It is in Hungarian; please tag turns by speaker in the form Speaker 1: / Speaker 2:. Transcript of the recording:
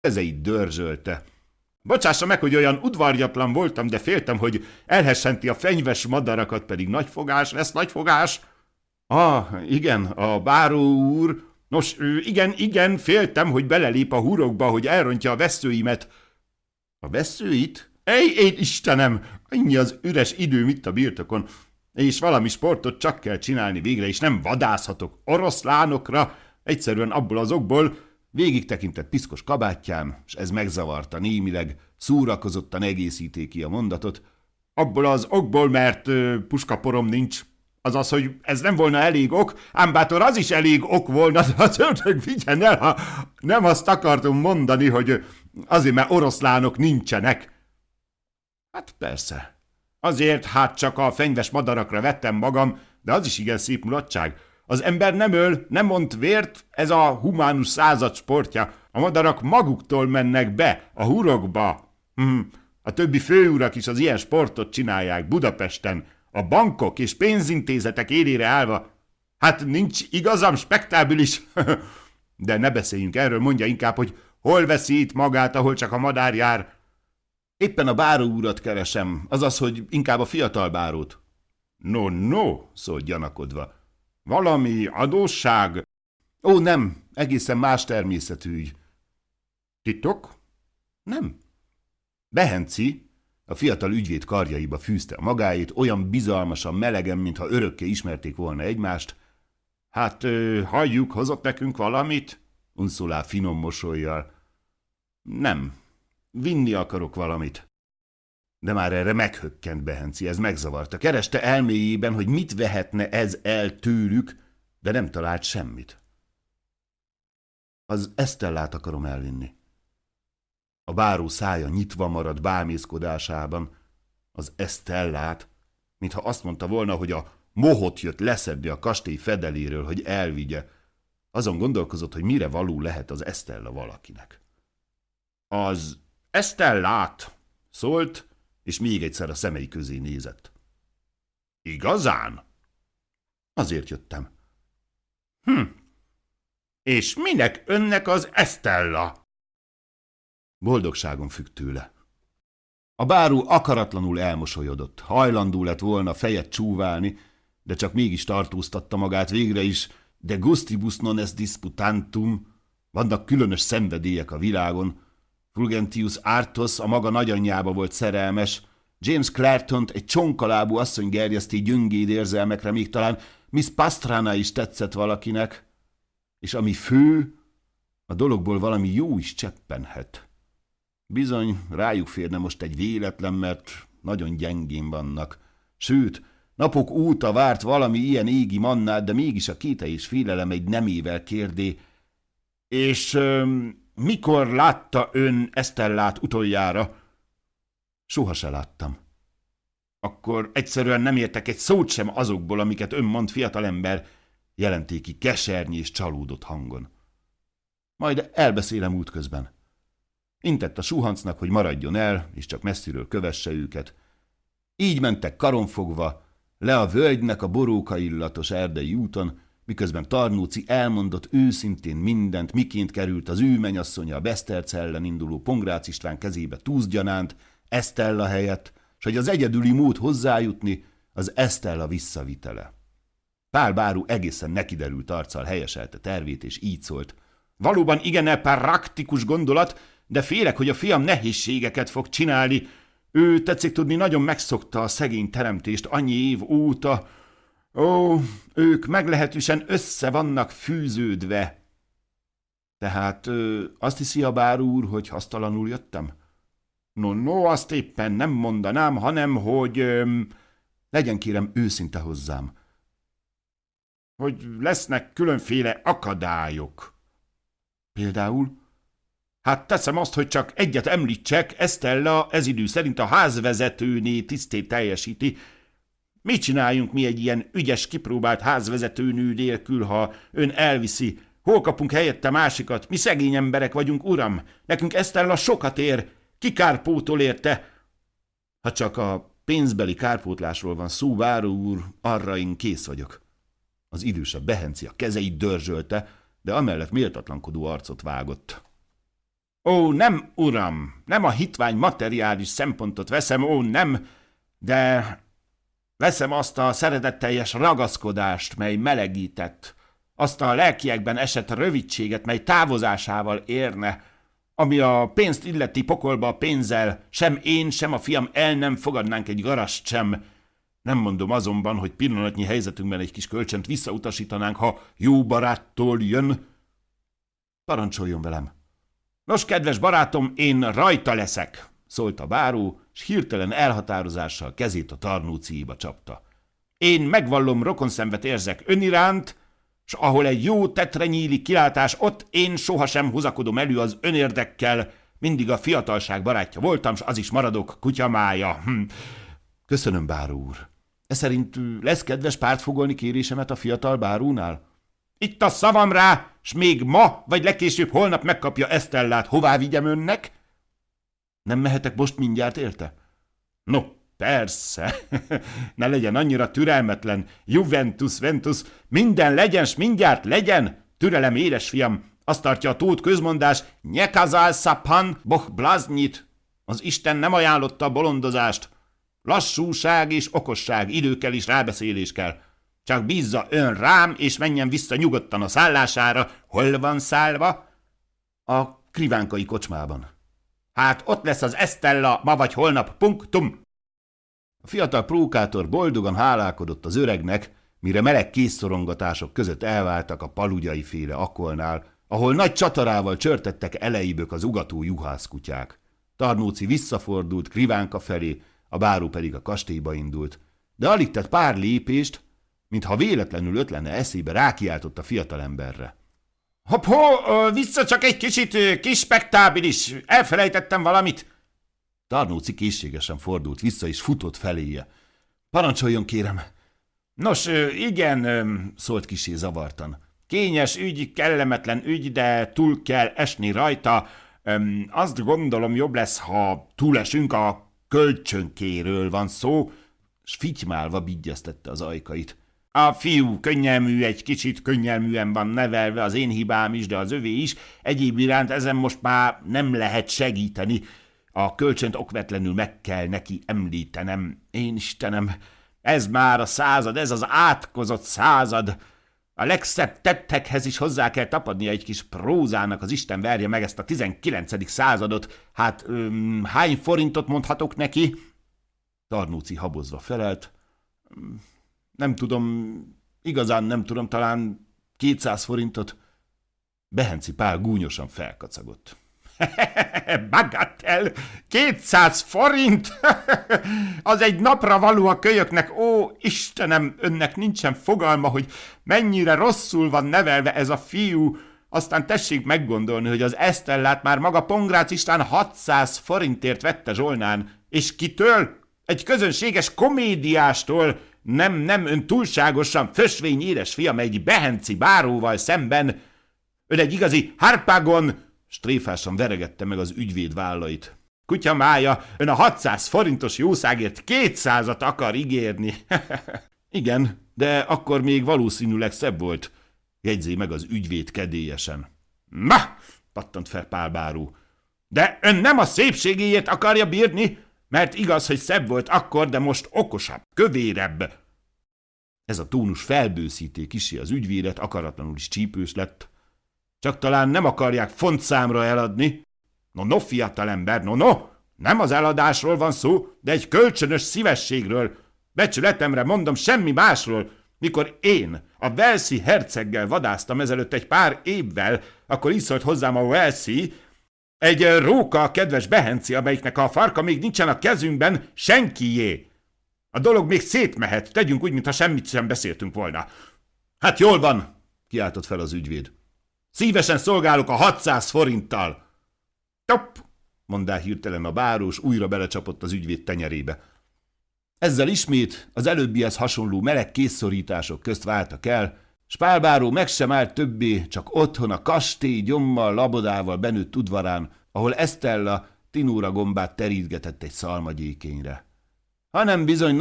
Speaker 1: kezeit dörzsölte. Bocsássa meg, hogy olyan udvarjatlan voltam, de féltem, hogy elhessenti a fenyves madarakat, pedig nagyfogás lesz, nagyfogás. Igen, a báró úr. Nos, igen, féltem, hogy belelép a hurokba, hogy elrontja a vesszőimet. A vesszőit? Én Istenem! Annyi az üres időm itt a birtokon, és valami sportot csak kell csinálni végre, és nem vadászhatok oroszlánokra, egyszerűen abból az okból. Végig tekintett piszkos kabátján, és ez megzavarta némileg, szórakozottan egészíté ki a mondatot. Abból az okból, mert puskaporom nincs. Azaz, hogy ez nem volna elég ok, ám bátor az is elég ok volna, de az ördög vigyen el, ha nem azt akartam mondani, hogy azért, mert oroszlánok nincsenek. Hát persze. Azért hát csak a fenyves madarakra vettem magam, de az is igen szép mulatság. Az ember nem öl, nem mond vért, ez a humánus század sportja. A madarak maguktól mennek be, a hurokba. A többi főurak is az ilyen sportot csinálják Budapesten, a bankok és pénzintézetek élére állva. Hát nincs igazam spektábilis. De ne beszéljünk erről, mondja inkább, hogy hol veszi itt magát, ahol csak a madár jár. Éppen a báró urat keresem, azaz, hogy inkább a fiatal bárót. No, szólt gyanakodva. Valami adósság? Ó, nem, egészen más természetű ügy. Titok? Nem. Behenci, a fiatal ügyvéd karjaiba fűzte a magáét, olyan bizalmasan, melegen, mintha örökké ismerték volna egymást. Hát, halljuk, hozott nekünk valamit? Unszolá finom mosollyal. Nem, vinni akarok valamit. De már erre meghökkent Behenci, ez megzavarta. Kereste elméjében, hogy mit vehetne ez el tőlük, de nem talált semmit. Az Esztellát akarom elvinni. A báró szája nyitva maradt bámészkodásában. Az Esztellát, mintha azt mondta volna, hogy a mohot jött leszedni a kastély fedeléről, hogy elvigye. Azon gondolkozott, hogy mire való lehet az Esztella valakinek. Az Esztellát szólt, és még egyszer a szemei közé nézett. Igazán? Azért jöttem. És minek önnek az Esztella? Boldogságon függ tőle. A báró akaratlanul elmosolyodott, hajlandó lett volna fejet csúválni, de csak mégis tartóztatta magát végre is, de gustibus non est disputantum, vannak különös szenvedélyek a világon. Fulgentius Arthos a maga nagyanyjába volt szerelmes, James Clartont egy csonkalábú asszony gerjeszti gyöngéd érzelmekre, még talán Miss Pastrana is tetszett valakinek, és ami fő, a dologból valami jó is cseppenhet. Bizony, rájuk férne most egy véletlen, mert nagyon gyengén vannak. Sőt, napok óta várt valami ilyen égi mannát, de mégis a kéte és félelem egy nemével kérdé. És mikor látta ön Esztellát utoljára? Soha se láttam. Akkor egyszerűen nem értek egy szót sem azokból, amiket ön mond, fiatalember, jelenté ki kesernyi és csalódott hangon. Majd elbeszélem útközben. Intett a suhancnak, hogy maradjon el, és csak messziről kövesse őket. Így mentek karonfogva, le a völgynek a boróka illatos erdei úton, miközben Tarnóci elmondott őszintén mindent, miként került az ő menyasszonya a Beszterce ellen induló Pongrácz István kezébe túszgyanánt, Esztella helyett, s hogy az egyedüli mód hozzájutni az Esztella visszavitele. Pál báró egészen nekiderült arccal helyeselte tervét, és így szólt. Valóban igen praktikus gondolat, de félek, hogy a fiam nehézségeket fog csinálni. Ő, tetszik tudni, nagyon megszokta a szegény teremtést annyi év óta. Ó, ők meglehetősen össze vannak fűződve. Tehát azt hiszi a báró úr, hogy hasztalanul jöttem? No, azt éppen nem mondanám, hanem, hogy legyen kérem őszinte hozzám. Hogy lesznek különféle akadályok. Például? Hát teszem azt, hogy csak egyet említsek, Esztella ez idő szerint a házvezetőné tisztét teljesíti. Mit csináljunk mi egy ilyen ügyes, kipróbált házvezetőnő nélkül, ha ön elviszi? Hol kapunk helyette másikat? Mi szegény emberek vagyunk, uram. Nekünk Esztella sokat ér. Ki kárpótol érte? Ha csak a pénzbeli kárpótlásról van szó, báró úr, arra én kész vagyok. Az idősebb Behenci a kezeit dörzsölte, de amellett méltatlankodó arcot vágott. Ó, nem, uram, nem a hitvány materiális szempontot veszem, ó, nem, de veszem azt a szeretetteljes ragaszkodást, mely melegített, azt a lelkiekben esett rövidséget, mely távozásával érne, ami a pénzt illeti pokolba a pénzzel, sem én, sem a fiam el nem fogadnánk egy garast sem. Nem mondom azonban, hogy pillanatnyi helyzetünkben egy kis kölcsönt visszautasítanánk, ha jó baráttól jön. Parancsoljon velem. Nos, kedves barátom, én rajta leszek, szólt a báró, s hirtelen elhatározással kezét a Tarnóciéba csapta. Én megvallom, rokonszenvet érzek ön iránt, s ahol egy jó tetre nyílik kilátás, ott én sohasem hozakodom elő az önérdekkel, mindig a fiatalság barátja voltam, s az is maradok kutyamája. Köszönöm, báró úr. E szerint lesz kedves pártfogolni kérésemet a fiatal bárónál? Itt a szavam rá, s még ma, vagy legkésőbb holnap megkapja Estellát. Hová vigyem önnek? Nem mehetek most mindjárt érte? No, persze. Ne legyen annyira türelmetlen. Juventus, Ventus, minden legyen, s mindjárt legyen. Türelem, édesfiam. Azt tartja a tót közmondás, nyekazál szapan, boh blaznyit. Az Isten nem ajánlotta a bolondozást. Lassúság és okosság, idő kell és rábeszélés kell. Csak bízza ön rám, és menjen vissza nyugodtan a szállására. Hol van szállva? A krivánkai kocsmában. Hát ott lesz az Estella, ma vagy holnap, punktum. A fiatal prókátor boldogan hálálkodott az öregnek, mire meleg kézszorongatások között elváltak a palugyai féle akolnál, ahol nagy csatarával csörtettek eleibök az ugató juhászkutyák. Tarnóci visszafordult Krivánka felé, a báró pedig a kastélyba indult, de alig tett pár lépést, mintha véletlenül ötlene eszébe, rákiáltott a fiatalemberre. Hopp-ho, vissza csak egy kicsit, kis spektábilis, elfelejtettem valamit. Tarnóci készségesen fordult vissza, és futott feléje. Parancsoljon, kérem. Nos, igen, szólt kissé zavartan. Kényes ügy, kellemetlen ügy, de túl kell esni rajta. Azt gondolom, jobb lesz, ha túlesünk, a kölcsönkéről van szó, s fitymálva bigyeztette az ajkait. A fiú könnyelmű, egy kicsit könnyelműen van nevelve, az én hibám is, de az övé is. Egyéb iránt ezen most már nem lehet segíteni. A kölcsönt okvetlenül meg kell neki említenem. Én Istenem, ez már a század, ez az átkozott század. A legszebb tettekhez is hozzá kell tapadnia egy kis prózának, az Isten verje meg ezt a 19. századot. Hát hány forintot mondhatok neki? Tarnóci habozva felelt. Nem tudom, igazán nem tudom, talán 200 forintot. Behenci Pál gúnyosan felkacagott. Bagatell, 200 forint? Az egy napra való a kölyöknek. Ó, Istenem, önnek nincsen fogalma, hogy mennyire rosszul van nevelve ez a fiú. Aztán tessék meggondolni, hogy az Estellát már maga Pongrácz István 600 forintért vette Zsolnán. És kitől? Egy közönséges komédiástól. Nem, ön túlságosan fösvény édes fiam egy Behenci báróval szemben. Ön egy igazi harpagon, stréfásan veregette meg az ügyvéd vállait. Kutya mája, ön a 600 forintos jószágért 200-at akar ígérni. Igen, de akkor még valószínűleg szebb volt, jegyzi meg az ügyvéd kedélyesen. Ma, pattant fel Pál báró. De ön nem a szépségéért akarja bírni, mert igaz, hogy szebb volt akkor, de most okosabb, kövérebb. Ez a tónus felbőszíté kissé az ügyvédet, akaratlanul is csípős lett. Csak talán nem akarják fontszámra eladni. No, fiatalember, no, nem az eladásról van szó, de egy kölcsönös szívességről. Becsületemre mondom, semmi másról. Mikor én a Walesi herceggel vadáztam ezelőtt egy pár évvel, akkor így szólt hozzám a Walesi, egy róka a kedves Behenci, amelyiknek a farka még nincsen a kezünkben, senkié. A dolog még szétmehet, tegyünk úgy, mintha semmit sem beszéltünk volna. Hát jól van, kiáltott fel az ügyvéd. Szívesen szolgálok a 600 forinttal. Topp, mondá hirtelen a bárós, újra belecsapott az ügyvéd tenyerébe. Ezzel ismét az előbbihez hasonló meleg készszorítások közt váltak el, s Pál báró meg sem állt többé, csak otthon a kastély gyommal, labodával benőtt udvarán, ahol Estella tinóra gombát terítgetett egy szalmagyékényre. Hanem bizony